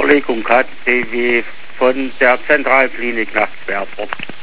Verlegung hat, die wie von der Zentralklinik nach Schwerfurt.